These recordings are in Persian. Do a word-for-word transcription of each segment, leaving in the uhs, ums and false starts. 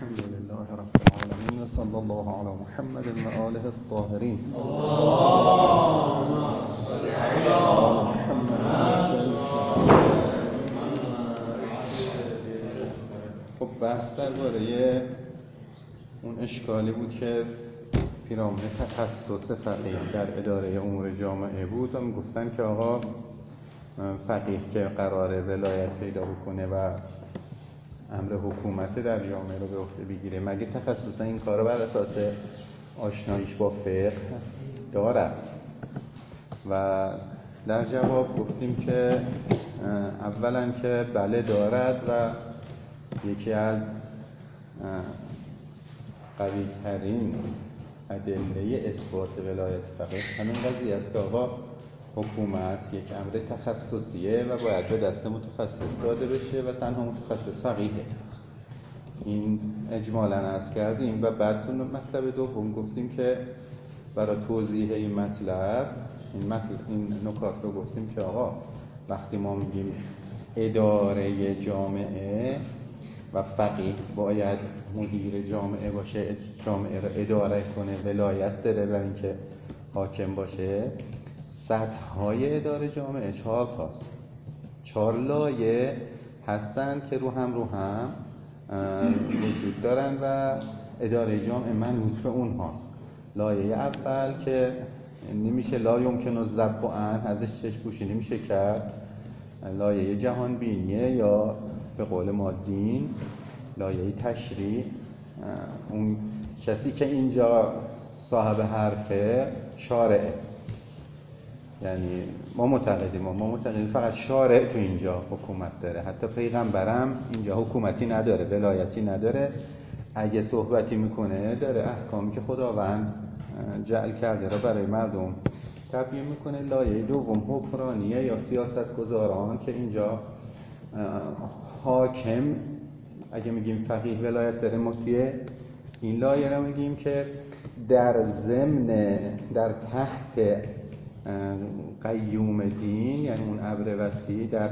الحمد لله رب العالمين و صلی الله علی محمد و آله الطاهرین. اللهم صل علی محمد. خب بحث درباره اون اشکالی بود که پیرامون تخصص فقیه در اداره امور جامعه بود و میگفتن که آقا فقیه که قراره ولایت پیدا بکنه و امر حکومت در جامعه رو به عهده بگیره، مگه تخصصا این کارو بر اساس آشناییش با فقه داره؟ و در جواب گفتیم که اولا که بله دارد و یکی از قوی ترین ادله اثبات ولایت فقیه همین قضیه است که آقا حکومت یک امر تخصصیه و باید به دست متخصص داده بشه و تنها متخصص فقیهه. این اجمالاً عرض کردیم و بعد تو مطلب دوم گفتیم که برای توضیح این مطلب این مطلب این نکات رو گفتیم که آقا وقتی ما میگیم اداره جامعه و فقیه باید مدیر جامعه باشه، جامعه رو اداره کنه، ولایت داره برای اینکه حاکم باشه، سطح‌های اداره جامعه چهار تاست، چهار لایه هستن که رو هم رو هم وجود دارن و اداره جامعه منوط به اونهاست. لایه اول که نمیشه لا یمکن الذب عنه، ازش چشم پوشی نمیشه کرد، لایه جهان بینیه یا به قول ما دین، لایه تشریع. اون کسی که اینجا صاحب حرفه شارعه، یعنی ما معتقدیم ما معتقدیم فقط شارع تو اینجا حکومت داره، حتی پیغمبرم اینجا حکومتی نداره، ولایتی نداره. اگه صحبتی میکنه داره احکامی که خداوند جعل کرده را برای مردم تبیین میکنه. لایه دوم حکمرانیه یا سیاست گذاران که اینجا حاکم، اگه میگیم فقیه ولایت داره، ما توی این لایه رو میگیم که در ضمن در تحت قیوم دین، یعنی اون ابر وسیع در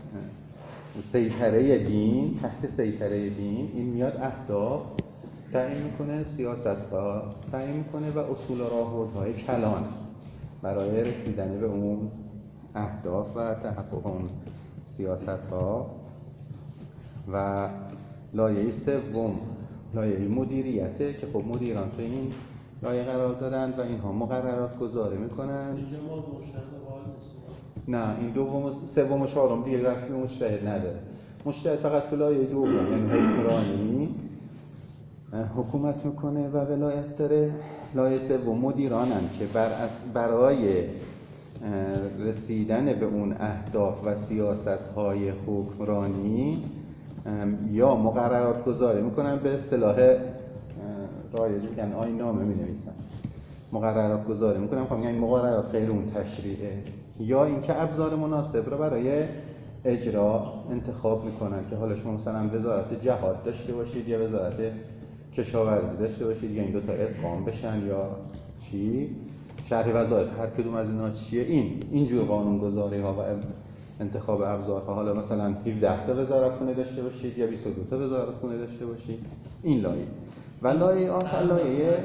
سیطره دین، تحت سیطره دین این میاد اهداف تعیین میکنه، سیاست‌ها تعیین میکنه و اصول و راهبردهای کلان برای رسیدن به اون اهداف و تحقق اون سیاست‌ها. و لایه سوم لایه مدیریته که خب مدیران تو این لایه قرار دارن و اینها مقررات گذاری میکنن. اینجا ما مشتهد قائل نیستیم. نه، این دوم و سوم و چهارم دیگه رفتی مجتهد نداره. مجتهد فقط تو لایه دوم یعنی حکمرانی حکومت میکنه و ولایت داره. لایه سوم مدیرانن که بر برای رسیدن به اون اهداف و سیاست‌های حکمرانی یا مقررات گذاری میکنن، به اصطلاح رایج میگن آیین نامه مینویسن، مقررات گذاری میکنن، خب میگن مقررات غیر اون تشریعه، یا اینکه ابزار مناسب رو برای اجرا انتخاب میکنن که حالا شما مثلا وزارت جهاد داشته باشید یا وزارت کشاورزی داشته باشید یا این دو تا ادغام بشن یا چی، شرح وظایف هر کدوم از اینا چیه، این اینجور قانون گذاری ها و انتخاب ابزارها. حالا مثلا هفده تا وزارتخونه داشته باشید یا بیست و دو تا وزارتخونه داشته باشید، این لایه. و لایه آخر لایه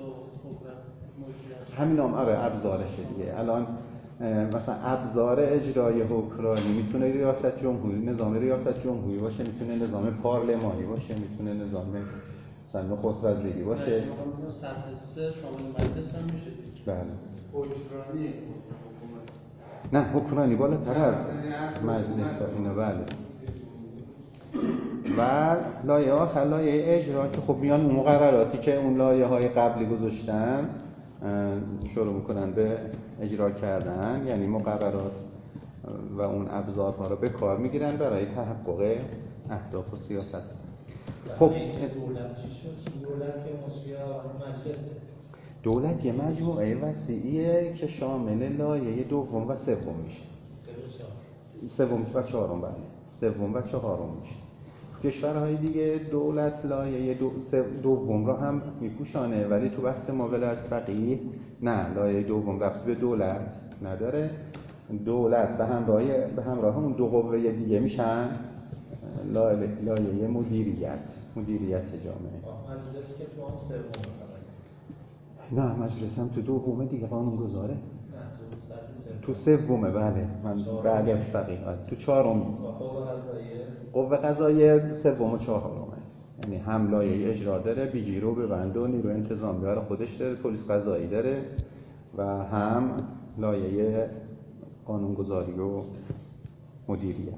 همین هم آره ابزارشه دیگه. الان مثلا ابزار اجرای حکمرانی میتونه ریاست جمهوری، نظام ریاست جمهوری باشه، میتونه نظام پارلمانی باشه، میتونه نظام مثلا نخست وزیری باشه. سطح سه شامل مجلس هم میشه دیگه. بله. حکمرانی نه حکمرانی بالاتر از مجلس اینا. بله. و لایه آخر لایه اجرا که خب میان اون مقرراتی که اون لایه های قبلی گذاشتن شروع میکنن به اجرا کردن، یعنی مقررات و اون ابزارها رو به کار میگیرن برای تحقق اهداف و سیاست. خب دولت چی شد؟ دولت که مشکل مجلسه. دولت یه مجموعه وسیعیه که شامل لایه دوم و سوم میشه. سوم و چهارم. بله. سوم و چهارم میشه. کشورهای دیگه دولت لایه دو دوم رو هم میپوشانه، ولی تو بحث ما ولایت فقیه نه، لایه دوم رفت به دولت نداره. دولت به همراه به همراه اون دو قوه دیگه میشن لایه لایه مدیریت. مدیریت جامعه. مجلس که تو هم سوم نه مجلس هم تو دومه دیگه، قانون گذاره. نه تو سومه. بله من بعد از فقیه تو چهارم. قوه قضاییه سوم و چهارمه، یعنی هم لایه اجرا داره، بیگیرو ببند و نیرو انتظامی برای خودش داره، پلیس قضایی داره و هم لایه قانونگذاری و مدیریت.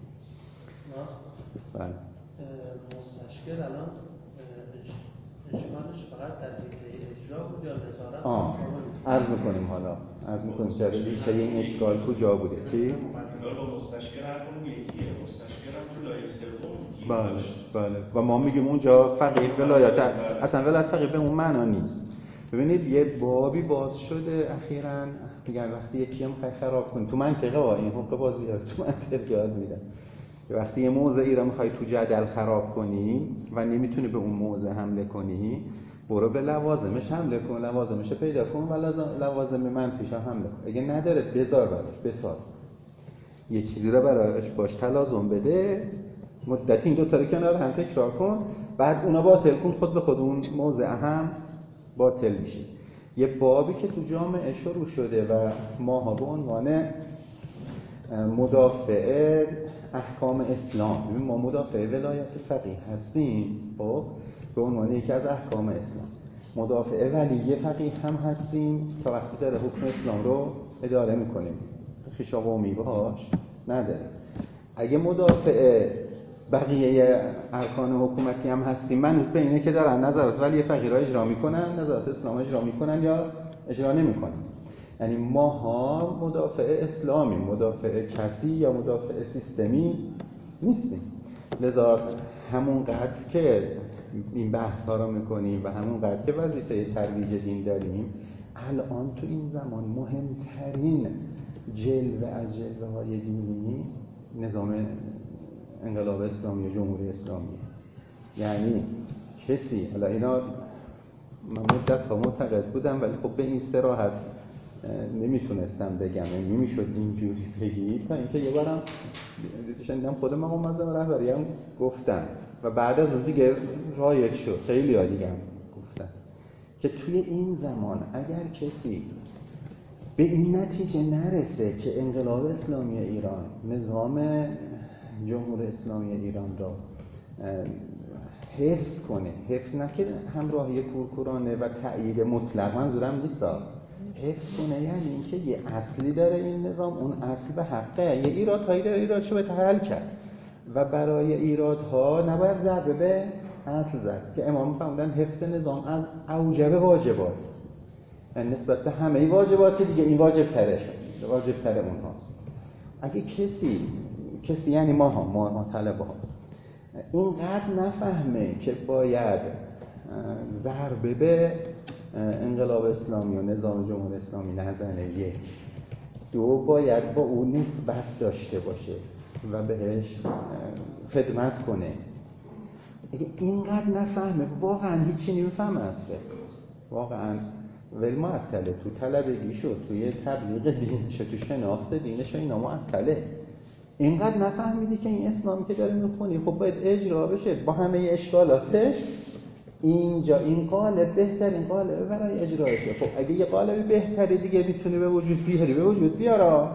بله. مستشکل الان اشکالش فقط در حیطه اجرا بود یا نظارت؟ آه عرض میکنیم حالا عرض میکنیم که ریشه این اشکال کجا بوده. چی؟ با مستشکل هر کنون یکیه، مستشکل هم تو لایه سوم. بله بله و ما میگیم اونجا فقیه ولایت، اصلا ولایت فقیه به اون معنا نیست. ببینید یه بابی باز شده اخیراً، میگن وقتی یکی هم میخوای خراب کنی تو منطقه ها، این حقوق بازی ها تو منطقه یاد میدن، وقتی یه موضعی رو میخوای تو جدل خراب کنی و نمیتونی به اون موضع حمله کنی، برو به لوازمش حمله کن، لوازمش پیدا کن و لوازم منفیش هم حمله کن. اگه نداره بذار براش بساز، یه چیزی رو براش باش تلازم بده، مدت این دو تا رو کنار هم تکرار کن، بعد اونا باطل کن، خود به خود اون موضع هم باطل میشه. یه بابی که تو جامعه شروع شده و ماها به عنوان مدافع احکام اسلام، ببین ما مدافع ولایت فقیه هستیم، خب به عنوان یکی از احکام اسلام، مدافع ولی فقیه هم هستیم تا وقتی داره حکم اسلام رو اداره میکنیم، خیش قومی باش نداره. اگه مدافع بقیه ارکان حکومتی هم هستیم، منوط به اینه که دارن نظرات ولی فقیه را اجرا میکنن، نظرات اسلام اجرا میکنن یا اجرا نمیکنن. یعنی ماها مدافع اسلامی، مدافع کسی یا مدافع سیستمی نیستیم. لذا همونقدر که این بحث ها رو میکنیم و همونقدر که وظیفه ترویج دین داریم، الان تو این زمان مهمترین جلوه از جلوه های دینی نظام انقلاب اسلامی و جمهوری اسلامی. یعنی کسی، حالا اینا من مدت ها معتقد بودم ولی خب به این صراحت نمیتونستم بگم، نمیشد اینجوری بگید، تا اینکه یه بارم شنیدم خود مقام معظم رهبری هم گفتن و بعد از اون دیگه رایج شد، خیلی ها دیگه هم گفتن که توی این زمان اگر کسی به این نتیجه نرسه که انقلاب اسلامی ایران، نظام جمهوری اسلامی ایران را حفظ کنه، حفظ نه که همراهی کورکورانه و تأیید مطلق، منظورم نیستا، حفظ کنه یعنی اینکه یه اصلی داره این نظام، اون اصل به حقه، یه ایرادهایی داره، ایرادشو به حل کرد و برای ایرادها نباید ضربه به اصل زد که امام فرمودن حفظ نظام از اوجب واجبات، یعنی نسبت به همه واجبات دیگه این واجب تره شد، واجب تره اونهاست. اگه کسی کسی یعنی ماها ما, ما طلبه ها اینقدر نفهمه که باید ضربه به انقلاب اسلامی و نظام جمهوری اسلامی نزنه، یک دو باید با اون نسبت داشته باشه و بهش خدمت کنه، اگه اینقدر نفهمه واقعا هیچی نمیفهمه از فقه، واقعا ول معطله، تو طلبگی شد، توی تبلیغ دینش، تو شناخت دینش اینا معطله. اینقدر نفهمیدی که این اسلامی که داره میخونی خب باید اجرا بشه با همه اشکالاتش، اینجا این قالب بهترین قالب برای اجرایشه. خب اگه یه قالب بهتری دیگه میتونی به وجود بیاری به وجود بیارا،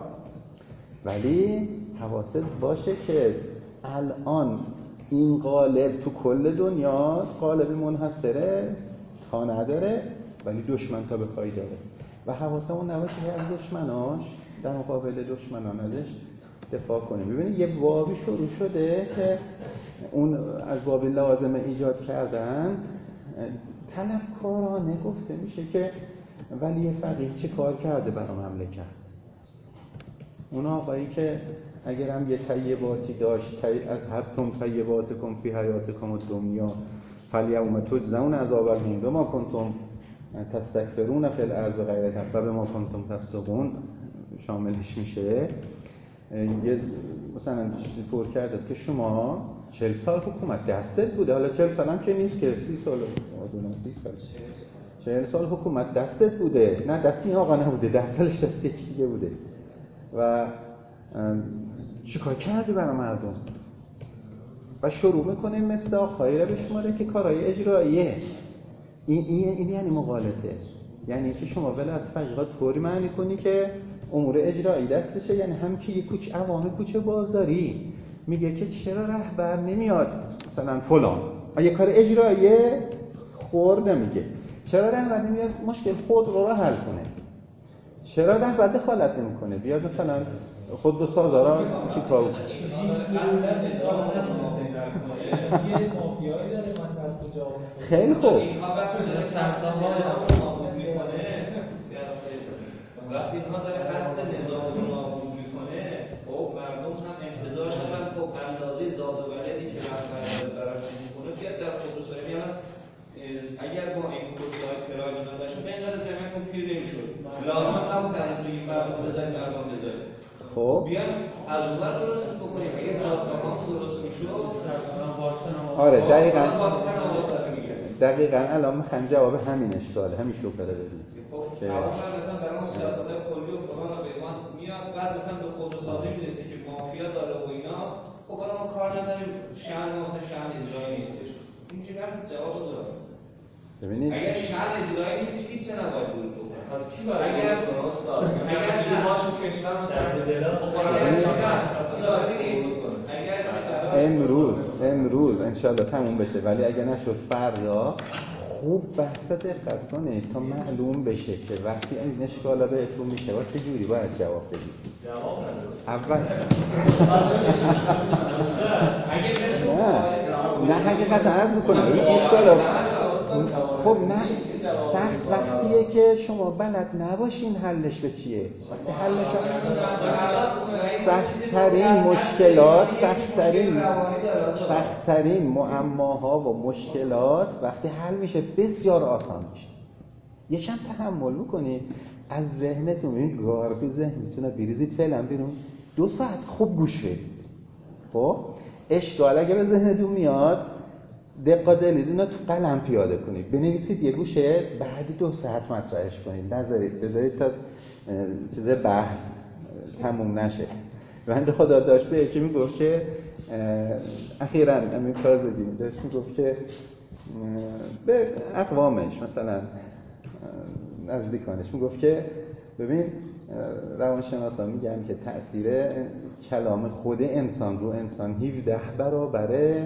ولی حواست باشه که الان این قالب تو کل دنیا قالب منحصره تا نداره ولی دشمن تا بخوای داره و حواسمون نباشه که از دشمناش در مقابل دشمنان ازش دفاع کنیم. ببینید یه بابی شروع شده که اون از باب لوازم ایجاد کردن طلبکارانه گفته میشه که ولی فقیه چه کار کرده برای مملکت. اون آقایی که اگرم یه طیباتی داشت، از حتم طیباتکم فی حیاتکم الدنیا فالیوم تجزون عذاب الهون بما کنتم تستکبرون فی الارض غیر الحق و بما کنتم تفسقون شاملش میشه. یه مثلا طور کرده است که شما چهل سال حکومت دستت بوده، حالا چهل سال هم که نیست که سی سال آدونه سی سال چهل سال حکومت دستت بوده، نه دست این آقا نبوده، دست سالش دست یکی دیگه بوده و چیکار کردی برای مردم؟ و شروع میکنه مصداق‌هایی را بشماره که کارهای اجراییه. این این این یعنی مغالطه، یعنی که شما ولایت فقیه طوری معنی کنی که امور اجرایی دستشه. یعنی هم که یک کوچه عوام کوچه بازاری میگه که چرا رهبر نمیاد مثلا فلان یه کار اجراییه خور نمیگه، چرا رهبر نمیاد مشکل خود رو را حل کنه، چرا رهبر دخالت نمیکنه بیاد مثلا خود دو سازارا چی کار کنه. خیلی خوب وقتی اینها داره قصد نظام رو نابود میکنه، خب مردم هم انتظار دارن خب اندازه زاد و ولدی که رهبر براش چیز میکنه بیاد در خودروسازی. میگن اگر با این کورس‌های پراید نداشتیم به اینقدر جمعیتون پیر نمیشد، لازم نبود از روی مردم بذاریم مردم بذاریم. خب بیان از اون ور درستش بکنیم اگه جاده‌ها درست میشد. آره دقیقاً دقیقاً الان میخوام جواب همین اشکاله، همین شوکره بدیم. خب اول مثلا برای اون سیاست‌های کلی و فلان و بیمان میاد، بعد مثلا به خودروسازی میرسه که مافیا داره و اینا. خب حالا ما کار نداریم، شهر ما مثلا شهر اجرایی نیستش. اینجوری نشد جواب داد. ببینید اگر شهر اجرایی نیست هیچ چه نباید بود بکنه. از کی باید اگر استاد اگر اگر باشه کشور مثلا اگر امروز امروز انشالله تموم بشه، ولی اگه نشد فردا خوب بحث دقت کنید تا معلوم بشه که وقتی این اشکالا بهتون میشه و چه جوری باید جواب بدید. جواب نداره اول اگه نه حقیقتا عرض میکنم این اشکالا خب نه سخت وقتیه که شما بلد نباشین حلش به چیه. وقتی حلش سخت‌ترین مشکلات سخت‌ترین سخت‌ترین معماها و مشکلات وقتی حل میشه بسیار آسان میشه. یکم تحمل بکنید، از ذهنتون این گارد ذهنتون رو بریزید فعلا بیرون، دو ساعت خوب گوش بدید. خب اشکال اگه به ذهنتون میاد دقت دلیدون رو تو قلم پیاده کنید، بنویسید یه گوشه، بعدی دو ساعت مطرحش کنید، نذارید بذارید تا چیز بحث تموم نشه. بنده خدا داشت به یکی میگفت که اخیراً امین کاظمی داشت میگفت که به اقوامش مثلا نزدیکانش میگفت که ببین روانشناسا میگن که تأثیر کلام خود انسان رو انسان هفده برابر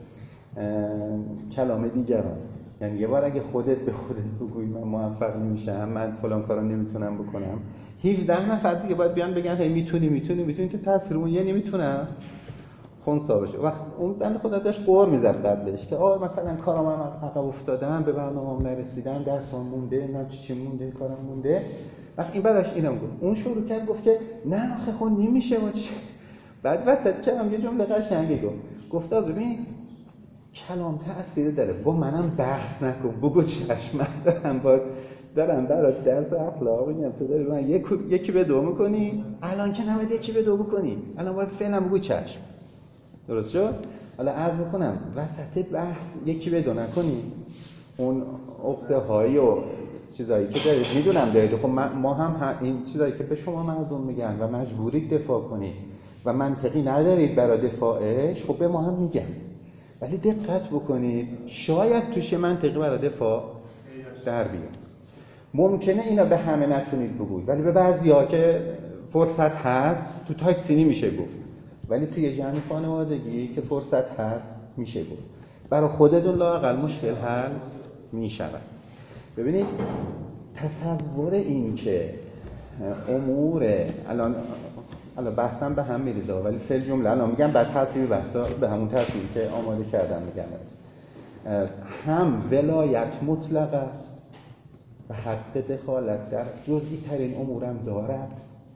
کلام دیگران. یعنی یه بار اگه خودت به خودت بگویی من موفق نمیشم، من فلان کارو نمیتونم بکنم، هفده نفر دیگه باید بیان بگن هی میتونی میتونی میتونی که تأثیر اون یه نمیتونم خونسا بشه. وقت اون بنده خدا داشت قور میزد قبلش که آه مثلا کارم هم عقب افتادم، به برنامه‌ام نرسیدم، درسام مونده، نه چی چی مونده، کارم مونده. وقت این براش اینم گفت، اون شروع کرد گفت که نه آخه خود نمیشه و چی. بعد وسط کردم یه جمله قشنگی گفت، گفتا ببین کلام تأثیر داره، با منم بحث نکن، بگو چشم من دارم با دارم برات درس اخلاق میگم، تو داری من یک یکی به دو میکنی، الان که نباید یکی به دو بکنی، الان باید فعلا بگو چشم. درست شد؟ حالا عرض میکنم وسط بحث یکی به دو نکنی، اون عقده هایی و چیزایی که دارید میدونم دارید، خب ما هم این چیزایی که به شما مردم میگن و مجبورید دفاع کنید و منطقی ندارید برای دفاعش، خب به ما هم میگن، ولی دقت بکنید شاید توش منطقی برای دفاع در بیاد. ممکنه اینا به همه نتونید بگوید، ولی به بعضی‌ها که فرصت هست تو تاکسی نمیشه گفت، ولی توی جمع خانوادگی که فرصت هست میشه گفت. برای خودتون لااقل مشکل حل میشود. ببینید تصور این که امور الان الان بحثم به هم میریزه، ولی فعل جمله الان میگم بعد ترتیب بحثا به همون ترتیبی که آماده کردم میگم. هم ولایت مطلق است و حق دخالت در جزئی ترین امورم دارد،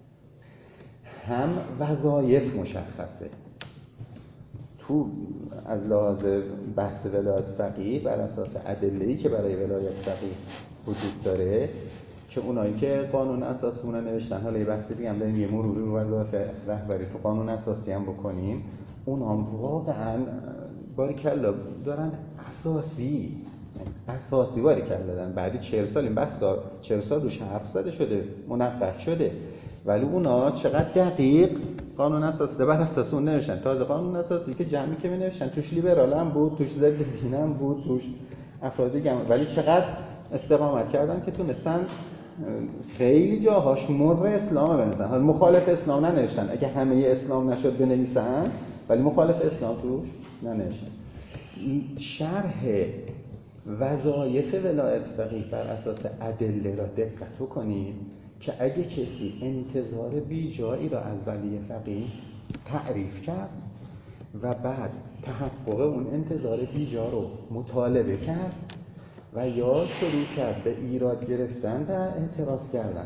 هم وظایف مشخصه. تو از لحاظ بحث ولایت فقیه بر اساس ادله‌ای که برای ولایت فقیه وجود داره که اونایی که قانون اساسی اون نوشتن، حالا یه بحث دیگه هم داریم یه مروری رو وظایف رهبری تو قانون اساسی هم بکنیم، اون هم واقعا باریکلا دارن اساسی اساسی باریکلا دارن. بعدی چهل سال این بحث چهل سال روش حرف زده شده، منقح شده، ولی اونا چقدر دقیق قانون اساسی بر اساس اون نوشتن. تازه قانون اساسی که جمعی که می‌نوشتن توش لیبرال هم بود، توش ضد دین هم بود، توش افرادی گم، ولی چقدر استقامت کردن که تونستن خیلی جاهاش مر اسلام بنویسن. حالا مخالف اسلام ننوشتن، اگه همه اسلام نشد بنویسن، ولی مخالف اسلام توش ننوشتن. شرح وظایف ولایت فقیه بر اساس ادله را دقت کنید که اگه کسی انتظار بیجایی را از ولی فقیه تعریف کرد و بعد تحقق اون انتظار بیجا رو مطالبه کرد و یا شروع کرد به ایراد گرفتن و اعتراض کردن،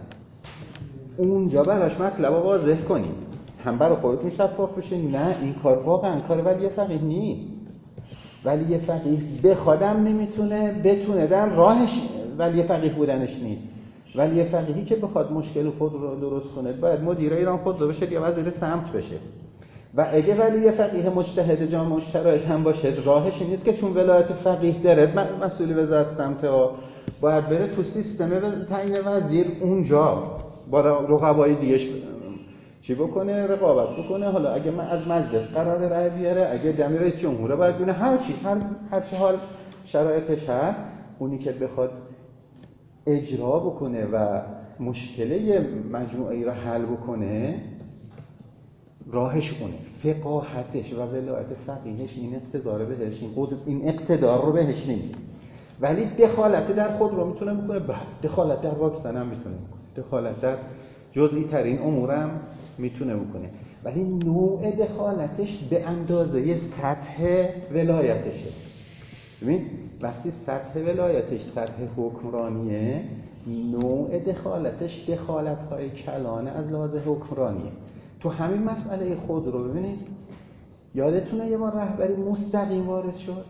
اونجا براش مطلب رو واضح کنید، هم برای خودتون شفاف بشه نه این کار واقعا کار ولی فقیه نیست. ولی فقیه بخوادم نمیتونه، بتونه در راهش ولی فقیه بودنش نیست. ولی فقیهی که بخواد مشکل خود رو درست کنه باید مدیر ایران خود رو بشه یا وزیر سمت بشه. و اگه ولی فقیه مجتهد جامع الشرایط هم باشه، راهش نیست که چون ولایت فقیه داره مسئول وزارت سمت ها باید بره تو سیستم تعیین وزیر اونجا با رقبای دیگه‌اش چی بکنه، رقابت بکنه. حالا اگه من از مجلس قرار رأی بیاره، اگه دمی رئیس جمهوره باید بونه، هر چی هر هر چه حال شرایطش هست، اونی که بخواد اجرا بکنه و مشکل مجموعه‌ای را حل بکنه راهش اونه. فقاهتش و ولایت فقیهش این اقتدار بهش، این قدرت، این اقتدار رو بهش نمیده. ولی دخالت در خود رو میتونه بکنه، بعد دخالت در واکسن هم میتونه بکنه، دخالت در جزئی ترین امورم میتونه بکنه. ولی نوع دخالتش به اندازه سطح ولایتشه. ببین وقتی سطح ولایتش سطح حکمرانیه، نوع دخالتش دخالت‌های کلانه از لحاظ حکمرانیه. تو همین مسئله خود رو ببینید، یادتونه یه بار رهبری مستقیم وارد شد؟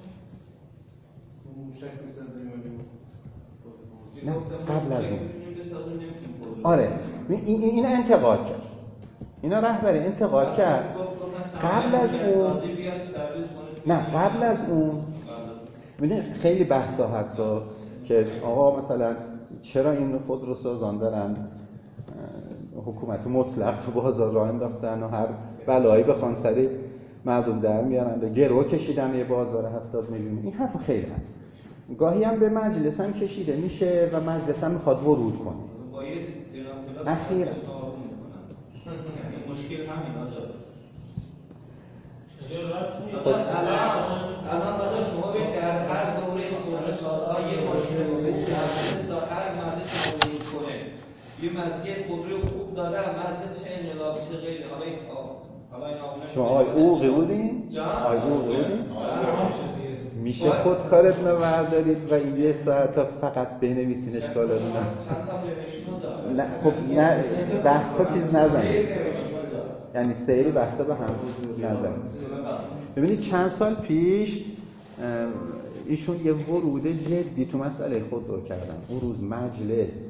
نه قبل از اون. آره این این انتقاد کرد. اینا رهبری انتقاد کرد. قبل از اون نه قبل از اون ببین خیلی بحثا هست که آقا مثلا چرا این خودروسازان دارن حکومت مطلق تو بازار راه انداختن و هر بلایی بخوان سری مردم در میارن، به گرو کشیدن یه بازار هفتاد میلیون. این حرف خیلی هم گاهی هم به مجلس هم کشیده میشه و مجلس هم میخواد ورود کنه. اخیراً مشکل همین آجا. الان مثلا شما به در هر دوره خودروسازها یه ماشین خوب مجلس تا هر مجلس معامله کنه، یه مجلس خودرو خوب داره، مجلس چه انقلاب چه غیر. حالا این حالا این آقایون شما آقای اوقی بودین؟ آقای اوقی بودین؟ میشه خود کارتون رو بردارید و این یه ساعت فقط بنویسین اشکالتون رو. چند تا نوشتین نه خب نه بحثا چیز نزنید، یعنی سری بحثا به هم نزنید. ببینید چند سال پیش ایشون یه ورود جدی تو مسئله خودرو کردن. اون روز مجلس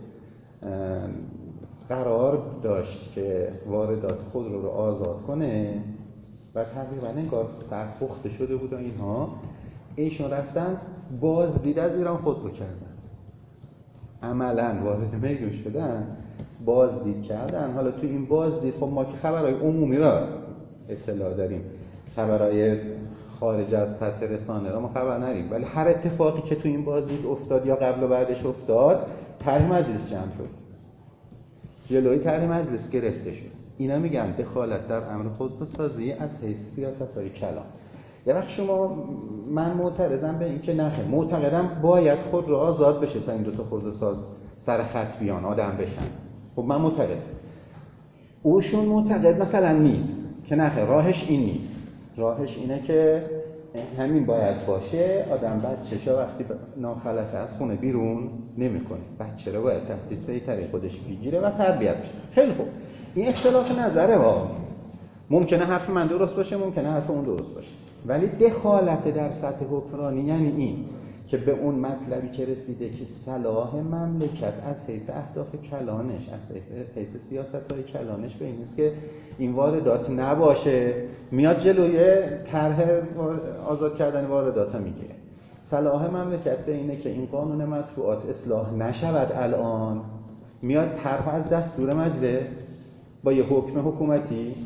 قرار داشت که واردات خودرو رو آزاد کنه و تقریبا انگار سرپخته شده بود و اینها. ایشون رفتن بازدید از ایران خودرو کردن، عملاً وارد میدون شدن، بازدید کردن. حالا تو این بازدید خب ما که خبرهای عمومی را اطلاع داریم، خبرهای خارج از سطح رسانه را ما خبر نداریم، ولی هر اتفاقی که تو این بازدید افتاد یا قبل و بعدش افتاد طرح مجلس جمع شد، جلوی طرح مجلس گرفته شد. اینا میگن دخالت در امر خودروسازی از حیث سیاست‌های کلان. یه وقت شما من معترضم به این که نخه، معتقدم باید خود رو آزاد بشه تا این دوتا خودروساز سر خط بیان آدم بشن. خب من معتقد، اوشون معتقد مثلا نیست که نخه، راهش این نیست، راهش اینه که همین باید باشه. آدم بچه‌شا وقتی ناخلفه از خونه بیرون نمیکنه، بچه رو باید تحت سیطره خودش بگیره و تربیت بشه. خیلی خوب، این اختلاف نظره ها، ممکنه حرف من درست باشه، ممکنه حرف اون درست باشه، ولی دخالت در سطح حکمرانی یعنی این که به اون مطلبی که رسیده که صلاح مملکت از حیث اهداف کلانش، از حیث سیاست‌های کلانش به این است که این واردات نباشه، میاد جلوی طرح آزاد کردن واردات میگیره. صلاح مملکت به اینه که این قانون مطبوعات اصلاح نشود، الان میاد طرح از دستور مجلس با یه حکم حکومتی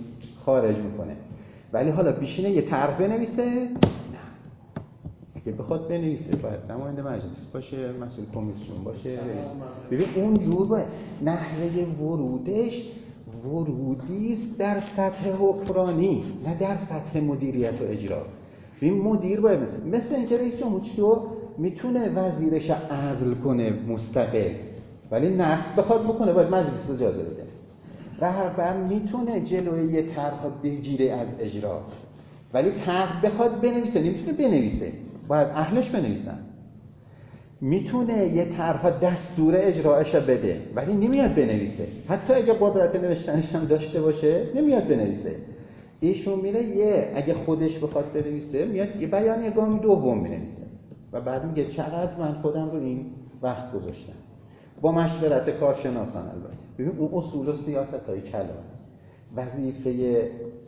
خارج میکنه. ولی حالا بشینه یه طرح بنویسه، نه. اگه بخواد بنویسه باید نماینده مجلس باشه، مسئول کمیسیون باشه، رئیس. ببین اون جور باید نحوه ورودش ورودی است در سطح حکمرانی، نه در سطح مدیریت و اجرا. این مدیر باید مثل, مثل اینکه رئیس جمهور چطور میتونه وزیرش عزل کنه مستقل، ولی نصب بخواد بکنه باید مجلس اجازه بده. رهبر میتونه جلوی یه طرح بگیره از اجرا، ولی طرح بخواد بنویسه نمیتونه بنویسه، باید اهلش بنویسن. میتونه یه طرح دستور اجراش بده ولی نمیاد بنویسه، حتی اگه قدرت نوشتنش هم داشته باشه نمیاد بنویسه. ایشون میره یه اگه خودش بخواد بنویسه میاد یه بیانیه گام دوم بنویسه و بعد میگه چقدر من خودم رو این وقت گذاشتم، با مشورت کارشناسان. البته ببین اون اصول و سیاست‌های کلان، وظیفه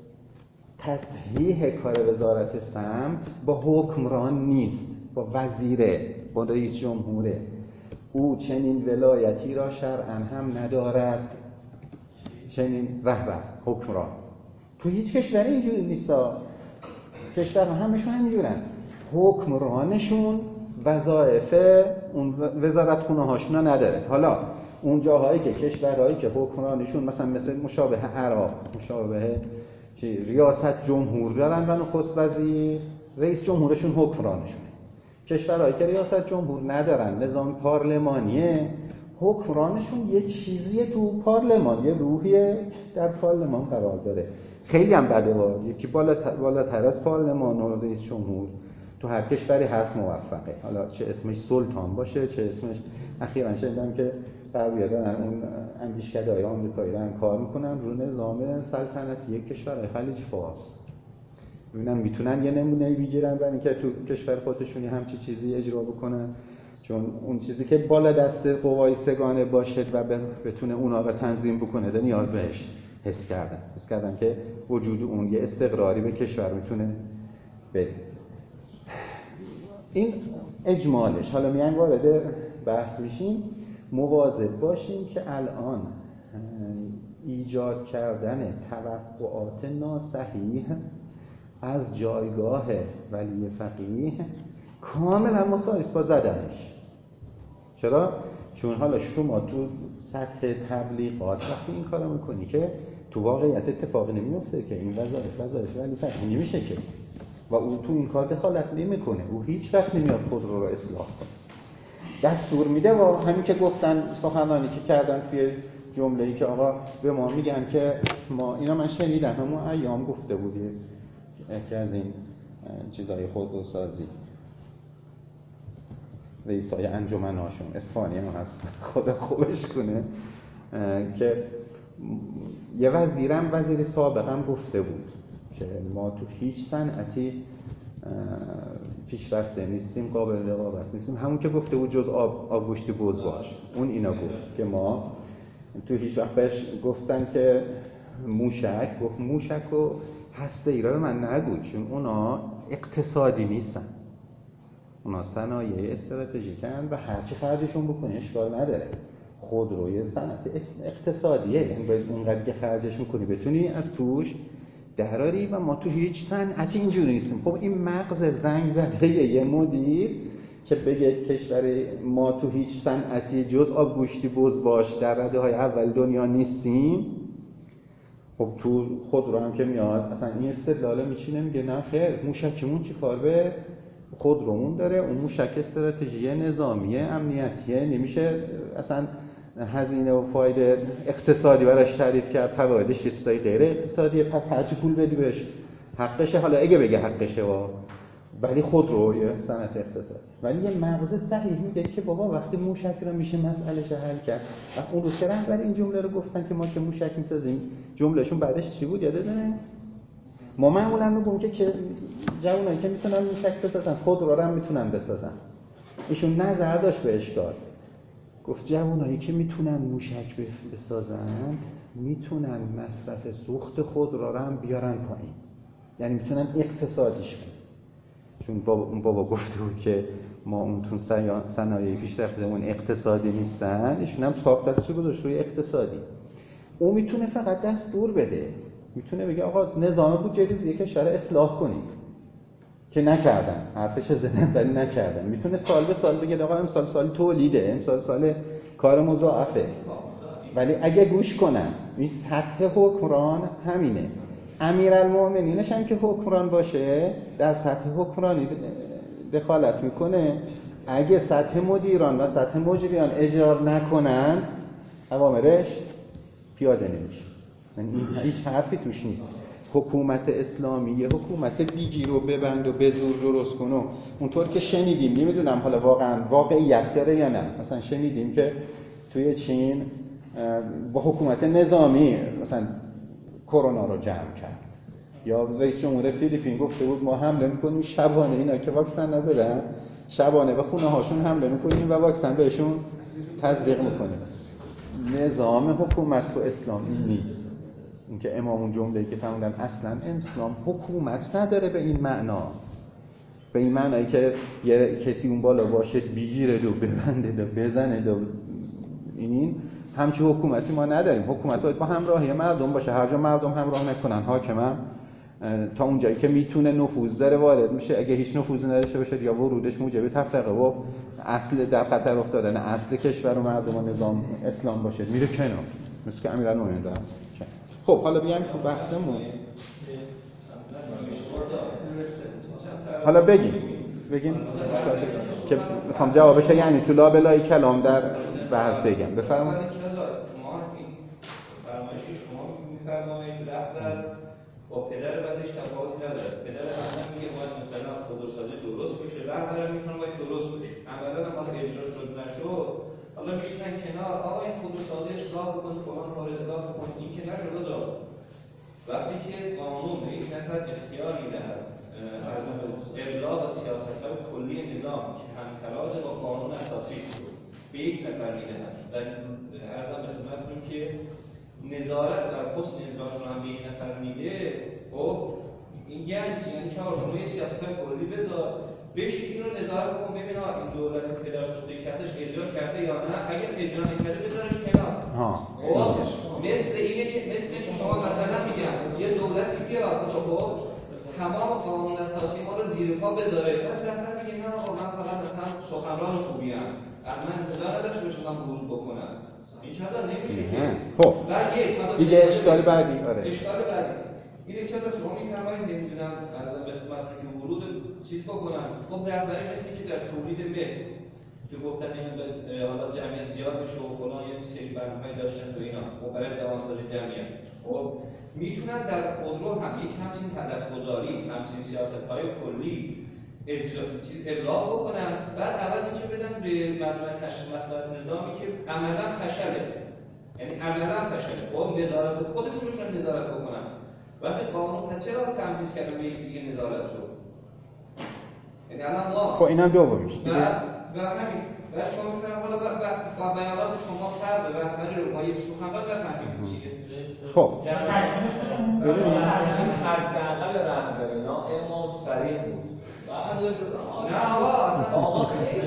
تصحیح کار وزارت سمت با حکمران نیست، با وزیره، با رئیس جمهوره. او چنین ولایتی را شرعاً هم ندارد، چنین رهبر حکمران. تو هیچ کشوری اینجوری نیستا، کشور همشون اینجورن، حکمرانشون وظایف اون وزارتخونه هاشون نداره. حالا اون جاهایی که کشورهایی که حکمرانشون مثلا مثل مشابه عراق، مشابه که ریاست جمهور دارن و نخست وزیر، رئیس جمهورشون حکمرانشونه. کشورهایی که ریاست جمهور ندارن، نظام پارلمانیه، حکمرانشون یه چیزیه تو پارلمان، یه روحیه در پارلمان قرار داره. خیلی هم بده وارد یکی بالاتر از پارلمان و رئیس جمهور تو هر کشوری هست موفقه. حالا چه اسمش سلطان باشه، چه اسمش، اخیراً شنیدم که غربی‌ها دارن اون اندیشکده‌های آمریکایی دارن کار میکنن رو نظام سلطنتی کشورهای خلیج فارس. ببینن میتونن یه نمونه بگیرن برای اینکه تو کشور خودشون همچی چیزی اجرا بکنن، چون اون چیزی که بالا دست قوای سگانه باشه و بتونه اونا رو تنظیم بکنه ده نیاز بهش حس کردن حس کردن که وجود اون یه استقراری به کشور میتونه بده. این اجمالش. حالا میایم وارد بحث میشیم. مواظب باشیم که الان ایجاد کردن توقعات ناصحیح از جایگاه ولی فقیه کاملا مساوی است با زدنش. چرا؟ چون حالا شما تو سطح تبلیغات وقتی این کارو میکنی که تو واقعیت اتفاقی نمیفته که این وظایف وظایف ولی فقیه نمیشه که، و او تو این کار دخالت نمیکنه، او هیچ وقت نمیاد خود رو رو اصلاح کنه، دستور میده. و همین که گفتن سخنرانی که کردن توی جمله‌ای که آقا به ما میگن که ما اینا، من شنیدم همون ایام گفته بودی یکی از این چیزای خودروسازی رئیسای انجمناشون اصفهانی هم هست خدا خوبش کنه که یه وزیرم وزیر سابقم گفته بود که ما تو هیچ صنعتی پیشرفته نیستیم، قابل رقابت نیستیم. همون که گفته بود جز آب آبگوشتی بز باش، اون اینا گفت که ما تو هیچ وقت بهش گفتن که موشک، گفت موشک و هسته ای را به من نگو، چون اونا اقتصادی نیستن، اونا صنایع استراتژیکن و هرچی خرجشون بکنی اشکال نداره. خودروی صنعت اقتصادیه، یعنی باید اونقدر که خرجش میکنی بتونی از توش دراری، و ما تو هیچ صنعتی اینجوری نیستیم. خب این مغز زنگ زده یه مدیر که بگه کشور ما تو هیچ صنعتی جز آبگوشتی بز باش در رده های اول دنیا نیستیم، خب تو خود رو هم که میاد اصلا این استدلاله میچینه میگه نه خیر، موشکمون چی کار به خود رومون داره، اون موشک استراتژی نظامیه امنیتیه، نمیشه اصلا هزینه و فایده اقتصادی براش تعریف کرد، فوایدش یه چیزای غیر اقتصادیه، پس هرچی پول بدی بهش حقشه. حالا اگه بگه حقشه وا، ولی خود رو یه صنعت اقتصادی. ولی یه مغز صحیح میگه که بابا وقتی موشک رو میشه مسئلهش حل کرد. و اون روز که رهبر این جمله رو گفتن که ما که موشک میسازیم، جملهشون بعدش چی بود یاده داره؟ ما معمولا میگیم که که جوانایی که میتونن موشک بسازن خود رو هم میتونن بسازن. ایشون نظر داشت به اشکال، گفت جوانایی که میتونن موشک بسازن میتونن مصرف سوخت خود رو هم بیارن پایین، یعنی میتونن اقتصادیش کنن. چون بابا اون بابا گفته بود که ما اون تون صنایع پیشرفتمون اقتصادی نیستن، ایشون هم ساخت دستش گذاشت روی اقتصادی. اون میتونه فقط دستور بده، میتونه بگه آقا نظام بودجه ریزی کشور اصلاح کنیم که نکردن، حرفش زدن ولی نکردن. میتونه سال به سال بگه آقا امسال سال تولیده، امسال سال کار مضاعفه. ولی اگه گوش کنن این سطح حکمران همینه. امیرالمومنینش هم که حکمران باشه در سطح حکمرانی دخالت میکنه. اگه سطح مدیران و سطح مجریان اجرا نکنن اوامرش پیاده نمیشه. یعنی هیچ حرفی توش نیست. حکومت اسلامی یه حکومت بیجی رو ببند و به زور درست کن و اونطور که شنیدیم، نمیدونم حالا واقعا واقعیت داره یا نه، مثلا شنیدیم که توی چین با حکومت نظامی مثلا کرونا رو جمع کرد، یا رئیس جمهور فیلیپین گفته بود ما حمله میکنیم شبانه، اینا که واکسن نزدن شبانه به خونه هاشون حمله میکنیم و واکسن بهشون تزریق میکنیم. نظام حکومت تو اسلام این نیست. اینکه امامون جمله‌ای که فرمودن اصلا اسلام حکومت نداره به این معنا، به این معنایی که یه کسی اون بالا باشه بیجیره دو ببنده دو بزنه دو این همچه حکومتی ما نداریم. حکومت باید با همراهی مردم باشه، هر جا مردم همراه نکنن حاکم تا اونجایی که میتونه نفوذ داره وارد میشه. اگه هیچ نفوذی نداشته باشه یا ورودش موجب تفرقه و اصل در خطر افتادن اصل کشور و مردم و نظام اسلام باشه میره کنار، مثل که امیرالمومنین دارن. خب حالا بیایم تو بحثمون، حالا بگیم بگیم که میخوام جوابش یعنی تو لابلای کلام در بحث بگم. بفرمایید. ما این فرمایشی شما میفرمایید رهبر با پدر بعدش تفاوتی نداره. پدر اول میگه باید مثلا خودروسازی درست بشه، رهبر میتونه باید درست بشه. عملا هم حالا اجرا شد نشد، حالا میشینن کنار آقا این خودروسازی اصلاح بکن، فلان کار اصلاح بکن، این که نشد داد. وقتی که قانون به یک نفر اختیار میدهد ابلاغ سیاست‌های کلی نظام که همتراز با قانون اساسی است به یک نفر میدهد و عرضم به خدمتتون که نظارت بر حسن اجراش رو هم به یک نفر میده، خب این یعنی چی؟ یعنی که شما یه سیاست‌های کلی بذار بشین این رو نظارت کن ببین این دولت پدر سوخته که ازش اجرا کرده یا نه، اگر اجرا نکرده بذارش کنار. خب مثل اینه که مثل اینه که شما مثلا میگم یه دولتی بیاد خب تمام قانون اساسی ما رو زیر پا بذاره، بعد رهبر میگه نه آقا من فقط مثلا سخنران خوبی ام، از من انتظار نداشته باشم من ورود بکنم. این چطور نمیشه که. خب بعد یک دیگه اشکال بعدی آره اشکال بعدی اینه که شما میفرمایید نمیدونم از به خدمتتون که ورود چیز بکنن. خب رهبری مثل که در تولید مثل که گفتن نمیدونم حالا جمعیت زیاد بشه و فلان یه سری برنامه‌ای داشتن تو اینا و برای جوانسازی جمعیت، خب میتونن در خودرو هم یک همچین هدف‌گذاری، همچین سیاست‌های کلی اجرا چیز ابلاغ بکنن، بعد عوض اینکه بدن به مجمع تشکیل مصلحت نظامی که عملاً فشله، یعنی عملاً فشله. خب نظارت خودشون میتونن نظارت بکنن. وقتی قانون چرا تنفیذ کردن به یکی دیگه نظارت شد؟ یعنی الان ما خب اینم دومیش و و همین و شما میفرمایید حالا با بیانات شما فرق رهبری رو با یک سخنران نفهمید چیه. خب ببینید حداقل رهبرینا امام صریح بود. نه آقا اصلا آقا خیلی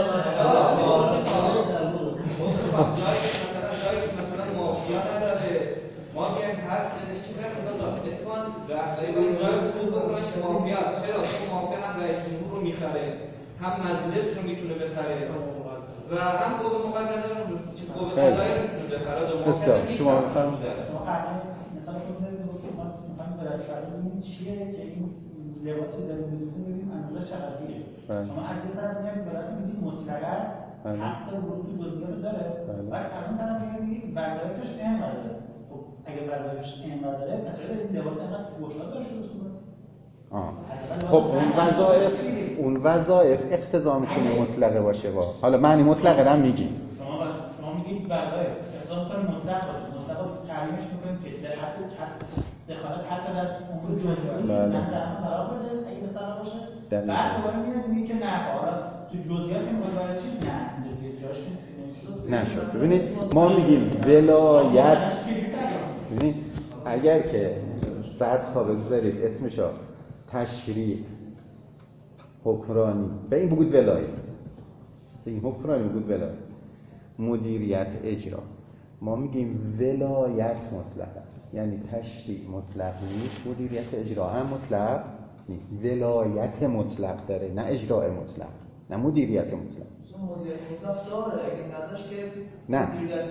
جایی که مثلا جایی که مثلا مافیا نداره ما میگیم حرف بزنیم که نشد داد. اتفاقا رهبری باید جایی ورود بکنه که مافیا است. چرا؟ چون مافیا هم رئیس جمهور رو میخره، هم مجلس رو میتونه بخره و هم قوه مقننه رو چیز قوه قضاییه رو میتونه بخره. بسیار شما بفرمایید. شما الان مثلا خودتون میگید ما میخوایم برای فرض ببینیم چیه که این لباسی داریم می‌دوزیم ببینیم اندازه چقدریه. شما از این طرف میگید براتون میگید مطلق است، حق ورود به جزئیات داره، ولی از اون طرف میگید وظایفش اینقدره. خب اگه وظایفش اینقدره پس چرا این لباس اینقدر گشاد داره شروع کنه؟ آه. خب اون وظایف اون وظایف اقتضا میکنه مطلقه باشه. با حالا معنی مطلقه هم میگیم شما شما میگید وظایف اقتضا میکنه مطلق باشه، مطلق تعلیمش میکنیم که در حد دخالت حتی در امور جزئی نه در اون طرف بده اگه مثلا باشه، بعد دوباره میاد میگه که نه حالا تو جزئیات میخواد وارد چی نه دیگه جاش نیست نشد. ببینید ما میگیم ولایت، ببینید اگر که صد ها بگذارید اسمشو تشریع حکمرانی به این بگید ولایت، به این حکمرانی بگید ولایت، مدیریت اجرا، ما میگیم ولایت مطلق است. یعنی تشریع مطلق نیست، مدیریت اجرا هم مطلق نیست. ولایت مطلق داره، نه اجراء مطلق، نه مدیریت مطلق. مدیریت مطلق داره، اگه نداشت که نه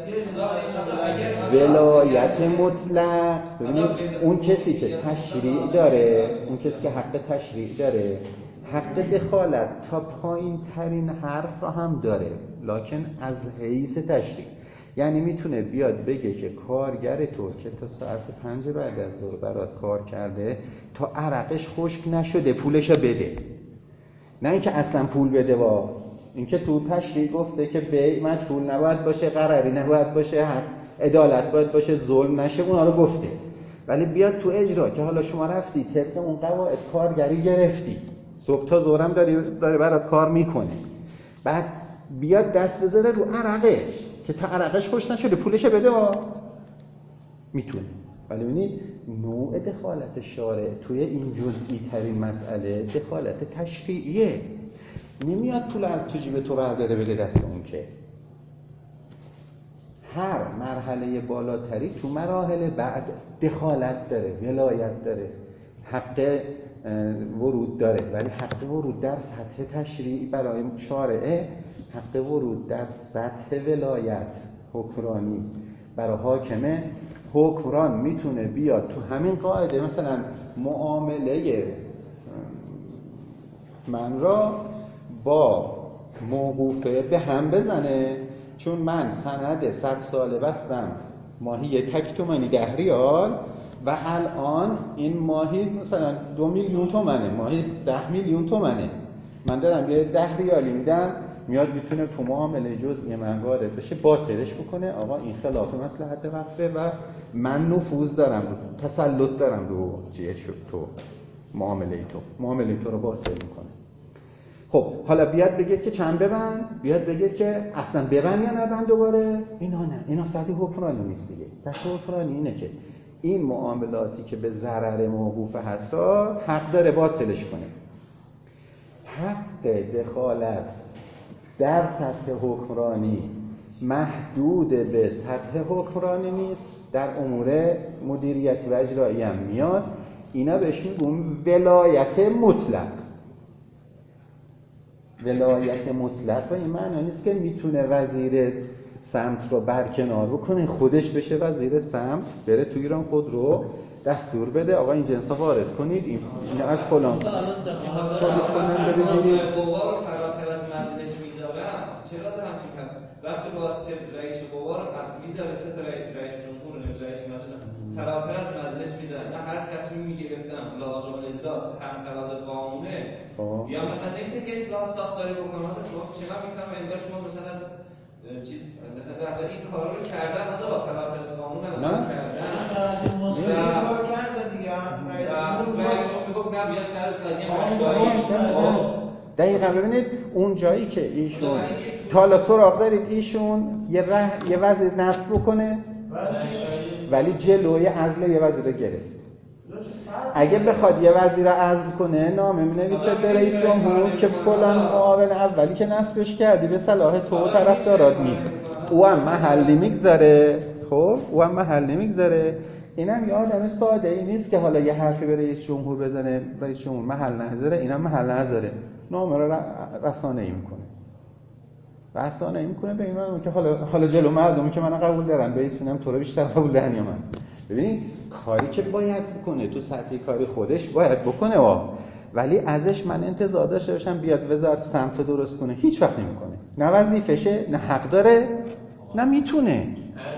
ولایت مطلق. ببینید اون کسی که تشریع داره، اون کسی که حق تشریع داره، حق دخالت تا پایین ترین حرف را هم داره، لکن از حیث تشریع. یعنی میتونه بیاد بگه که کارگر تو که تا ساعت پنج بعد از ظهر برات کار کرده تا عرقش خشک نشده پولشو بده، نه اینکه اصلا پول بده. با اینکه تو تشریع گفته که بیع مجهول نباید باشه، قراری نباید باشه، حق عدالت باید باشه، ظلم نشه، اونا رو گفته. ولی بیاد تو اجرا که حالا شما رفتی طبق اون قواعد کارگری گرفتی، صبح تا ظهرم داری داره برات کار میکنه، بعد بیاد دست بذاره رو عرقش که تا عرقش خوش نشده پولش بده، وا میتونه. ولی ببینید نوع دخالت شارع توی این جزئی ترین مسئله دخالت تشریعیه. نمیاد پول از تو جیب تو برداره بده دست اون که. هر مرحله بالاتری تو مراحل بعد دخالت داره، ولایت داره، حق ورود داره. ولی حق ورود در سطح تشریعی برای شارعه، حق ورود در سطح ولایت حکمرانی برای حاکمه. حکمران میتونه بیاد تو همین قاعده مثلا معامله من را با موقوفه به هم بزنه، چون من سند صد ساله بستم ماهی تک تومانی ده ریال و الان این ماهی مثلا دو میلیون تومنه، ماهی ده میلیون تومنه، من دارم یه ده ریالی میدم، میاد میتونه تو معامله جزئی من وارد بشه، باطلش بکنه. آقا این خلاف مصلحت وقفه و من نفوذ دارم رو، تسلط دارم رو چیه شد تو معامله تو، معامله تو رو باطل میکنه. خب حالا بیاد بگید که چند ببند، بیاد بگید که اصلا ببند یا نبند دوباره. اینا نه، اینا سطح حکمرانی نیست دیگه. سطح حکمرانی اینه که این معاملاتی که به ضرر موقوفه هست را حق داره باطلش کنه. حق دخالت در سطح حکمرانی محدود به سطح حکمرانی نیست، در امور مدیریتی و اجرایی هم میاد. اینا بهش میگم ولایت مطلق. ولایت مطلق و این معنی نیست که میتونه وزیر سمت رو برکنار بکنه، خودش بشه وزیر سمت، بره تو ایران خود رو دستور بده آقا این جنسا وارد کنید، این این از فلان تولید کنن ببینید. قوا رو فراتر از مجلس میذارم، چرا همچین هم وقتی واسه رئیس قوا رو میذاره، سه تا رئیس جمهور و رئیس مجلس فراتر از مجلس میذارن، نه هر تصمیم میگرفتن لازم الاجرا هم تراز قانونه یا مثلا نمیده که اصلاح ساختاری بکنه. شما چرا میکنم انگار شما مثلا چیز مثلا رهبری این کارا رو کردن، حالا فراتر از قانون هم کردن، مصلحت کار کردن دیگه. رئیس جمهور میگفت نه بیا سر قضیه مشروعیت. دقیقاً ببینید اون جایی که ایشون تا حالا سراغ دارید ایشون یه ره یه وزیر نصب بکنه ولی جلوی عزل یه وزیر رو گرفت. اگه بخواد یه وزیر رو عزل کنه نامه می‌نویسه به رئیس جمهور که فلان معاون اولی که نصبش کردی به صلاح تو و طرفدارات نیست، او هم محل نمیگذاره. خب او هم محل نمیگذاره. اینم یه آدم ساده ای نیست که حالا یه حرفی به رئیس جمهور بزنه، رئیس جمهور محل نذاره، اینم محل نذاره، نامه رو رسانه‌ای میکنه. رسانه‌ای میکنه به این معنی که حالا حالا جلو مردمی که منو قبول دارن به اسمم تو رو بیشتر قبول دارن یا من. ببینید کاری که باید بکنه تو سطح کاری خودش باید بکنه وا، ولی ازش من انتظار داشته باشم بیاد وزارت سمت درست کنه، هیچ وقت نمیکنه. نه وظیفشه، نه حق داره، نه میتونه.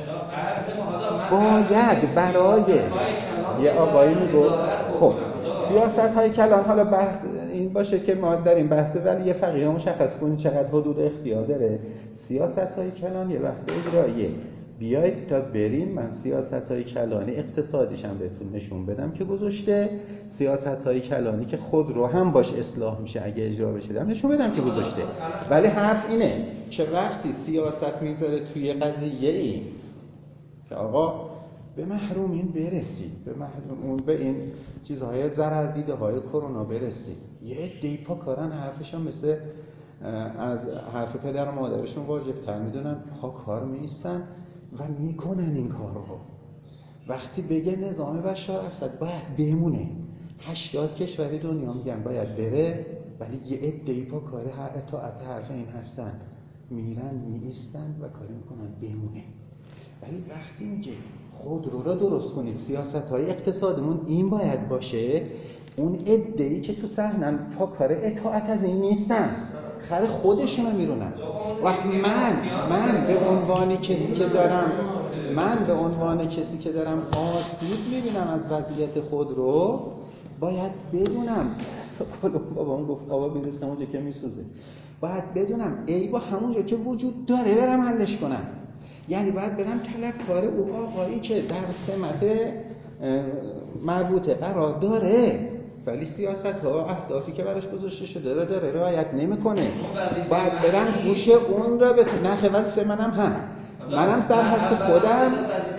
باید برای یه آقایی میگه خب سیاست های کلان، حالا بحث این باشه که ما در این بحث ولی یه فقیه مشخص کنید چقدر حدود اختیار داره. سیاست های کلان یه بحث اجراییه. بیایید تا بریم من سیاست های کلانی اقتصادیش هم بهتون نشون بدم که گذاشته، سیاست های کلانی که خود رو هم باش اصلاح میشه اگه اجرا بشه دم نشون بدم که گذاشته. ولی حرف اینه که وقتی سیاست میذاره توی قضیه ای که آقا به محرومین برسید، به محروم به این چیزهای ضرر دیده های کرونا برسید، یه عده‌ای پا کارن حرفشون مثل از حرف پدر و مادرشون واجب تر میدونن، پا کار میستن و میکنن این کار رو. وقتی بگه نظام بشار اسد باید بمونه، هشتاد کشور دنیا میگن باید بره، ولی یه عده‌ای پا کار هر اطاعت حرف این هستن، میرن میایستن و کاری میکنن بمونه. ولی وقتی میگه خودرو را درست کنید، سیاست‌های اقتصادمون این باید باشه، اون عده‌ای که تو صحنن پا کار اطاعت از این نیستن، خر خودشونو میرونن. وقت من من به عنوان کسی که دارم من به عنوان کسی که دارم آسیب میبینم از وضعیت خودرو، باید بدونم بابام گفت آبا بیروز همونجا که میسوزه، باید بدونم ای با همونجا که وجود داره برم حلش کنم. یعنی باید برم طلبکار او آقایی که در سمت مربوطه قرار داره، ولی سیاست ها اهدافی که براش گذاشته شده رو داره رعایت نمیکنه، باید برم گوش اون را بتونم. نه وظیفه منم هم منم در حد خودم.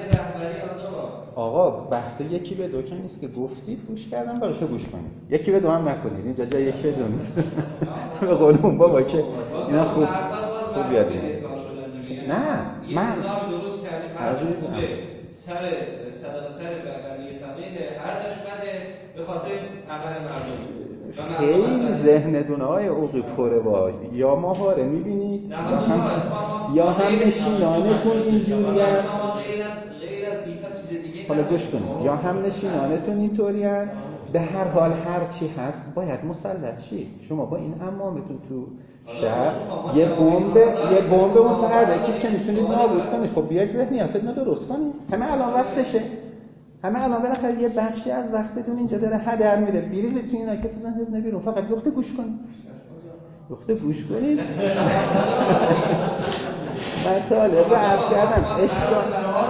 آقا بحث یکی به دو که نیست که گفتید گوش کردم، براشو گوش کنید. یکی به دو هم نکنید، اینجا جای یکی به دو نیست. به قول اون بابا که اینا خوب خوب یاد میاد. نه من درست کردیم هرچی خوبه، سر صدق سر ولی فقیه هر داش بده به خاطر عمل مردم. خیلی ذهن دونهای اوقی پره با یا ماهاره میبینید یا هم یا هم نشینانتون اینجوریه. حالا گوش کنید، یا هم نشینانتون اینطورین. به هر حال هر چی هست باید مسلح شید. شما با این امامتون تو شهر یه بمب یه بمب متحرکی که میتونید نابود کنید، خب بیاید ذهنیتتون رو درست کنید. همه الان وقتشه، همه الان بالاخره یه بخشی از وقتتون اینجا داره هدر میره، بریزید تو اینا که تو ذهنتون نبیرون، فقط لخته گوش کنید، لخته گوش کنید. من طالب عرض کردم اشکال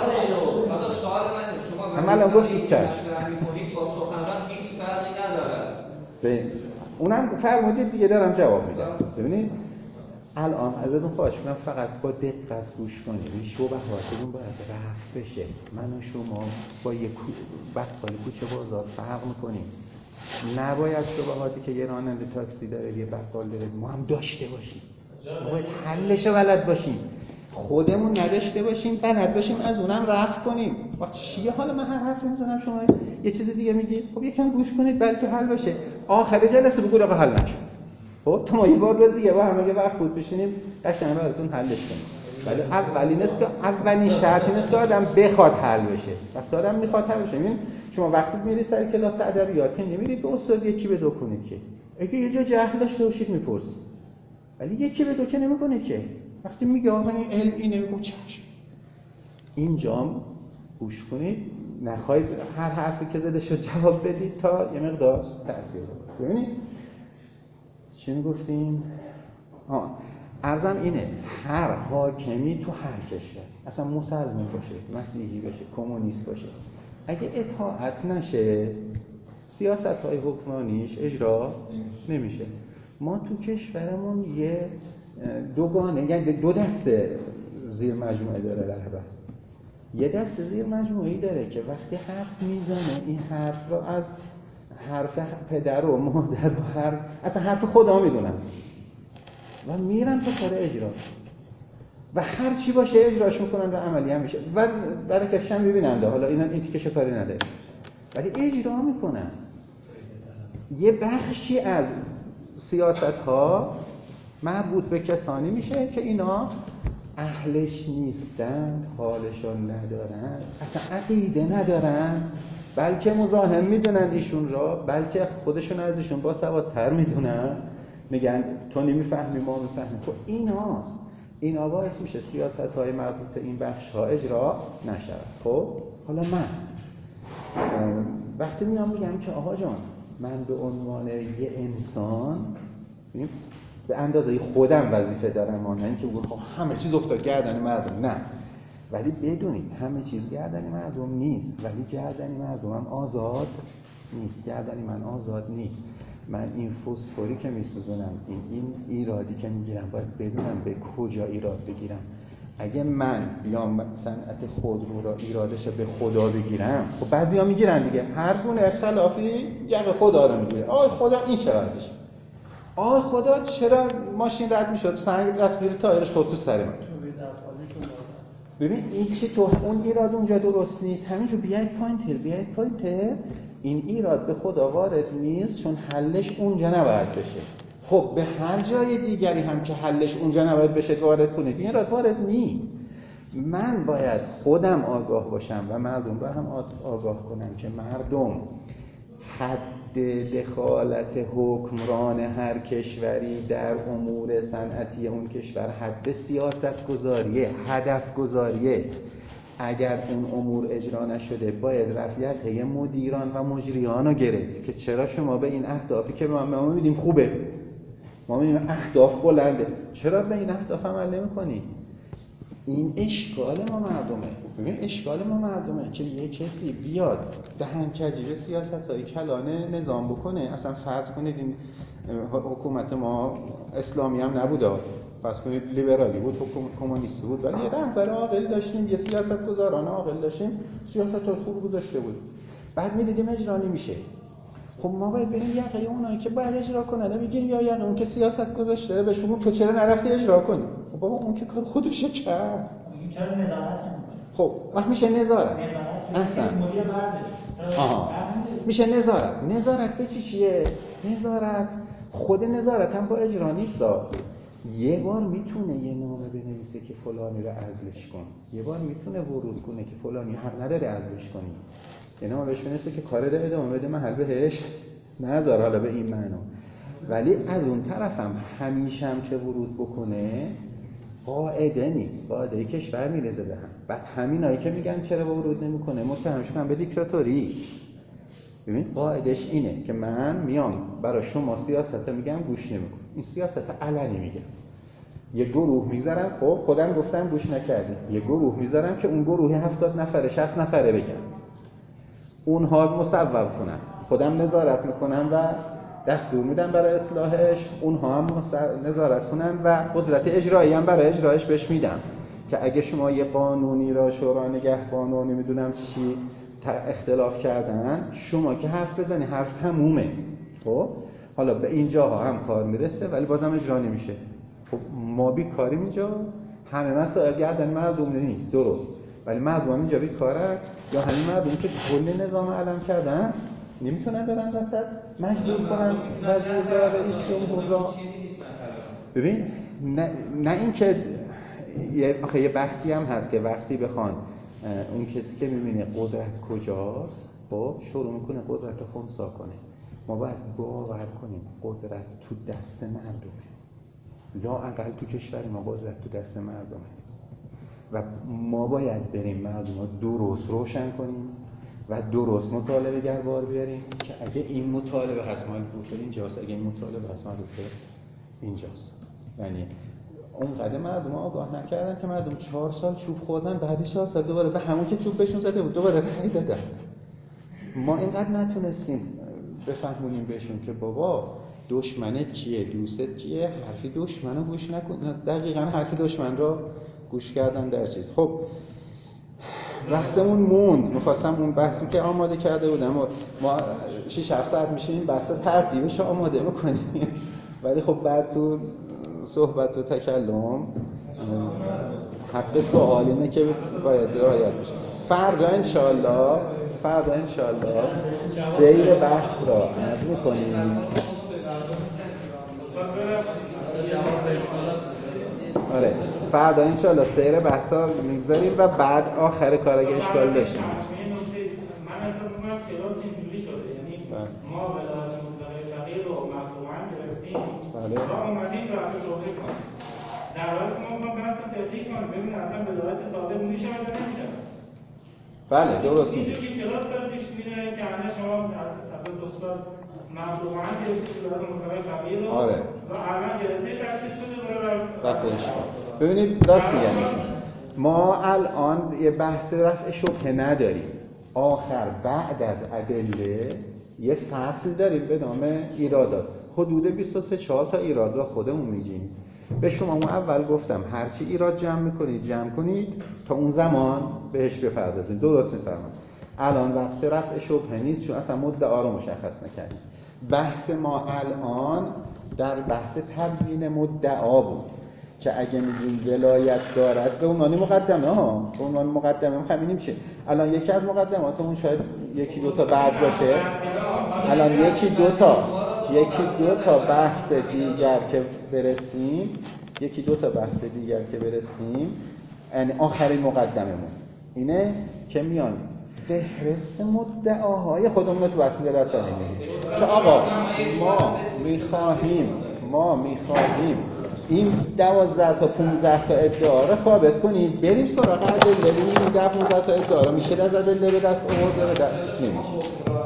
سوال من شما همه الان گفتید چشم با سخنران هیچ فرقی نداره. اونم فرمودید دیگه، دارم جواب میدم. ببینید الان ازتون خواهش میکنم فقط با دقت گوش کنید. این شبهاتتون باید رفع بشه. من و شما با یک بقال کوچه بازار فرق میکنیم. نباید شبهاتی که یه راننده تاکسی داره یه بقال داره ما هم داشته باشیم. ما باید حلش بلد باشیم، خودمون نداشته باشیم، بلد باشیم از اونم رفع کنیم. وقتی چیه حالا من هر حرفی میزنم شما یه چیز دیگه میگید، خب یکم گوش کنید بلکه حل بشه. آخر جلسه بگو آقا حل نشد، خب تو ما یه بار دیگه با هم یه وقت بود بشینیم قشنگ براتون حلش کنیم. ولی اولین است که اولین شرط این است که آدم بخواد حل بشه. وقتی آدم میخواد حل بشه، ببین شما وقتی میرید سر کلاس ادبیات که نمیرید به استاد یکی به دو کنید که اگه یه جا جهل داشته باشید میپرسید، ولی یکی به دو که نمیکنه که. وقتی میگه آقا این علم اینه، میگم چشم. اینجام گوش کنید، نخواهید هر حرفی که زده شد جواب بدید تا یه مقدار تأثیر بکنه. ببینید چی میگفتیم؟ ها عرضم اینه، هر حاکمی تو هر کشور، اصلا مسلمان باشه، مسیحی باشه، کمونیست باشه، اگه اطاعت نشه سیاست‌های حکمرانیش اجرا نمیشه. ما تو کشورمون یه دوگانه، یعنی دو دسته زیر مجموعه داره رهبر. یه دسته زیر مجموعه‌ای داره که وقتی حرف میزنه این حرف رو از حرف پدر و مادر و هر اصلا حرف خدا میدونن و میرن تو کار اجرا و هر چی باشه اجراش میکنن و عملی هم میشه و برکتش هم میبیننده. حالا اینا این تیکش کاری نداره ولی اجرا میکنن. یه بخشی از سیاست ها مربوط به کسانی میشه که اینا اهلش نیستن، حالشون ندارن، اصلا عقیده ندارن، بلکه مزاحم میدونن ایشون را، بلکه خودشون از ایشون با سوادتر میدونن، میگن تو نمیفهمی ما میفهمیم. خب ایناست، اینا باعث میشه سیاست های مربوط به این بخش ها اجرا نشود. خب حالا من وقتی میام میگم که آقا جان من به عنوان یه انسان به اندازه خودم وظیفه دارم، نه اینکه بگم همه چیز افتاد گردن مردم، نه، ولی بدونید همه چیز گردن مردم نیست، ولی گردن مردم هم آزاد نیست، گردن من آزاد نیست. من این فسفوری که میسوزونم، این این ایرادی که میگیرم باید بدونم به کجا ایراد بگیرم. اگه من بیام صنعت خودرو را ایرادش به خدا بگیرم، خب بعضیا میگیرن دیگه، هر گونه اختلافی یقه خدا رو میگیره. آی خدا این چه وضعشه؟ آی خدا چرا ماشین رد میشد سنگ رفت زیر تایرش خورد تو سر من؟ ببین این چه تو اون ایراد اونجا درست نیست، همینجور بیاید پوینتر بیاید پوینتر، این ایراد به خدا وارد نیست چون حلش اونجا نباید بشه. خب به هر جای دیگری هم که حلش اونجا نباید بشه وارد کنید، این ایراد وارد نیست. من باید خودم آگاه باشم و مردم رو هم آگاه کنم که مردم حد دخالت حکمران هر کشوری در امور صنعتی اون کشور حد سیاست گذاریه، هدف گذاریه. اگر اون امور اجرا نشده باید رفعیت مدیران و مجریان رو گرفت که چرا شما به این اهدافی که ما ما می‌بینیم خوبه، ما می‌بینیم اهداف بلنده، چرا به این اهداف عمل نمی‌کنی؟ این اشکال ما مردمه. ببین اشکال ما مردمه که یه کسی بیاد دهنکجی به سیاست‌های کلانه نظام بکنه. اصلا فرض کنید این حکومت ما اسلامی هم نبوده، فرض کنید لیبرالی بود، کمونیستی بود، ولی یه رهبر عاقل داشتیم، یه سیاستگزاران عاقل داشتیم، سیاست‌های خوب گذاشته بود. بعد می‌دیدیم اجرا نمیشه. خب ما باید بریم یقه اونایی که باید اجرا کنن بگیریم، یا یقه اون که سیاست گذاشته بهش بگیم تو چرا نرفتی اجرا کنی؟ خب بابا اون که کار خودشه کرد. چرا نظارت نمی‌کنی؟ خب وقت میشه نظارت. احسن. مدیر برداری. آها. میشه نظارت. نظارت به چی چیه؟ نظارت خود نظارت هم با اجرا نیست. یه بار میتونه یه نامه بنویسه که فلانی رو عزلش کن. یه بار میتونه ورود کنه که فلانی حق نداره عزلش کنی. یه نامه بهش بنویسه که کار رو ادامه بده، محل بهش نذار، حالا به این معنا. ولی از اون طرفم همیشه هم که ورود بکنه قاعده نیست، قاعده کشور میرزه به هم. بعد همینایی که میگن چرا ورود نمیکنه متهمش کنن به دیکتاتوری. ببین قاعدش اینه که من میام برای شما سیاست میگم گوش نمیکنم، این سیاست علنی میگم، یه گروه میذارم، خب خودم گفتم گوش نکردی، یه گروه میذارم که اون گروهی هفتاد نفره شصت نفره بگم، اونها مصوب کنن، خودم نظارت میکنم و دستور میدم برای اصلاحش، اونها هم نظارت کنن و قدرت اجرایی هم برای اجرایش بهش میدم که اگه شما یه قانونی را شورا نگهبان و نمیدونم چی اختلاف کردن، شما که حرف بزنی حرف تمومه. خب حالا به اینجاها هم کار میرسه ولی بازم اجرا نمیشه. خب ما بیکاریم اینجا، همه مسائل گردن مردم نیست، درست، ولی مردم هم اینجا بیکارن، یا همین مردم که کل نظام علم کردن نمیتونن برن وسط مجبور کنن وزیر را رئیس جمهور را. ببین نه, نه این که یه آخه یه بحثی هم هست که وقتی بخوان اون کسی که میبینه قدرت کجاست، خب شروع میکنه قدرت رو خنثی کنه. ما باید باور کنیم قدرت تو دست مردمه، لااقل تو کشور ما قدرت تو دست مردمه و ما باید بریم مردم رو درست روشن کنیم و درست مطالبه گر بار بیاریم که اگه این مطالبه هست مال بوده اینجاست، اگه این مطالبه هست مال بوده اینجاست. یعنی اون قدر مردم آگاه نکردن که مردم چهار سال چوب خوردن، بعدی چهار سال دوباره به همون که چوب بهشون زده بود دوباره رأی دادن. ما اینقدر نتونستیم بفهمونیم بهشون که بابا دشمنت کیه، دوستت کیه، حرفی دشمنو گوش نکن. دقیقاً حرفی دشمن رو گوش کردن در چیز. خب بحثمون موند، میخواستم اون بحثی که آماده کرده بودم و ما شش هفت ساعت میشینیم بحث ترتیبش آماده میکنیم ولی خب بعد تو صحبت و تکلم حق سوال اینه که باید رعایت بشه. فردا انشالله فردا انشالله سیر بحث را عرض میکنیم. آره فردا انشالله سیر بحث را میگذاریم و بعد آخر کار اگه اشکال داشتیم. من احساس میکنم کلاس اینجوری شده، یعنی ما ولایت مطلقه فقیه رو مفهوماً گرفتیم و اومدیم رفع شبهه کنیم، در حالی که ما میخوام بحث تحقیق کنیم ببینیم اصلا ولایت صادق میشه یا نمیشه. بله درست میگه. اینجوری کلاس داره پیش میره که الان شما از استاد مفهوماً گرفتید ولایت مطلقه فقیه رو آره. و الان جلسه تشکیل شده برای رفعش. ببینید راست میگن ما الان یه بحث رفع شبهه نداریم، آخر بعد از ادله یه فصل داریم به نام ایرادات، حدود بیست و سه چهار تا ایراد را خودمون میگیم. به شما اون اول گفتم هرچی ایراد جمع میکنید جمع کنید تا اون زمان بهش بپردازید. درست میفرمایید. الان وقت رفع شبهه نیست چون اصلا مدعا رو مشخص نکردیم. بحث ما الان در بحث تبیین مدعا بود که اگه میگیم ولایت دارد به عنوان مقدمه ها به عنوان مقدمه هم همین میشه. الان یکی از مقدماتمون شاید یکی دو تا بعد باشه، الان یکی دو تا یکی دو تا بحث دیگر که برسیم یکی دو تا بحث دیگر که برسیم یعنی آخرین مقدممون اینه که میان فهرست مدعاهای خودمون رو تو بحث ولایت فقیه میگیم که آقا ما میخواهیم ما میخواهیم این دوازده تا پونزده تا ادعا رو ثابت کنیم، بریم سراغ ادله ببینیم این ده پونزده تا ادعا رو میشه از ادله به دست آورد یا به دست نمیشه.